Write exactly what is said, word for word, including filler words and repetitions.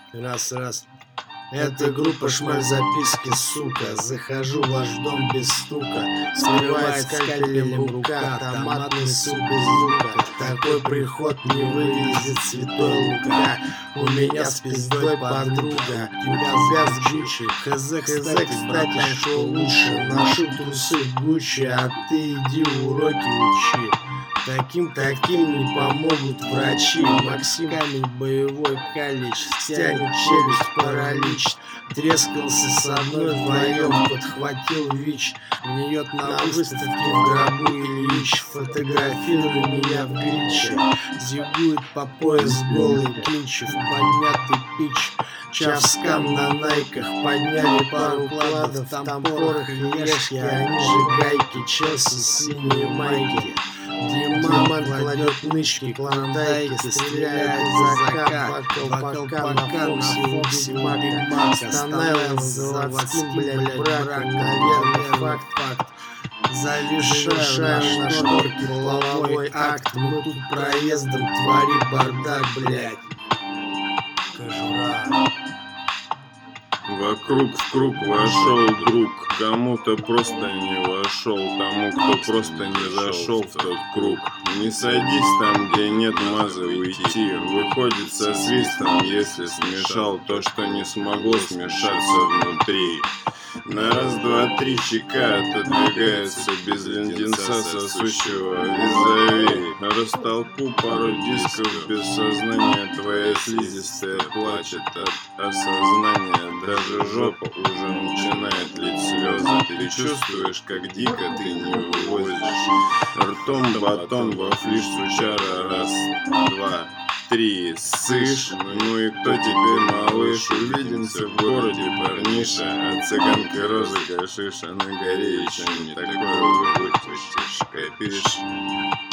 Раз, раз. Это группа «Шмаль записки», сука. Захожу в ваш дом без стука. Срывает скальпелем рука, томатный суп без лука. Такой приход не вывезет святой Лука. У меня с пиздой подруга, тебя с Гуччи. Хз, кстати, что лучше. Ношу трусы Гуччи, а ты иди уроки учи. Таким, таким не помогут врачи. Максим Камень, боевой калич, стянет челюсть, паралич. Трескался с одной вдвоем, подхватил ВИЧ. Гниет на выставке в гробу Ильич. Фотографируй меня в гличе. Зигует по пояс голый Кинчев, поднятый пич. Чавскам на найках подняли пару кладов. Там порох и ешки, они же гайки. Челси синие майки. Диман кладет нычки, клондайки, стреляет из закат, бокал пока на фоксе Биг-Мак, останавливал заводским, блядь, браком, наверное, факт, факт. Завершаем на шторке половой акт, мы тут проездом творим бардак, блядь. Кожура. Вокруг в круг вошел друг, кому-то просто не вошел, тому, кто просто не зашел в тот круг. Не садись там, где нет маза, уйти. Выходит со свистом, если смешал то, что не смогло смешаться внутри. На раз, два, три щека отодвигается без леденца сосущего визави. Растолку пару дисков без сознания, твоя слизистая плачет от осознания. Даже жопа уже начинает лить слезы. Ты чувствуешь, как дико ты не вывозишь. Ртом батон во флиш сучара. Раз, два, три, сышь. Ну и кто теперь, малыш? Увидимся в городе, парниша. А цыганка розы гашиша на горе еще не такое выпустишь, копишь.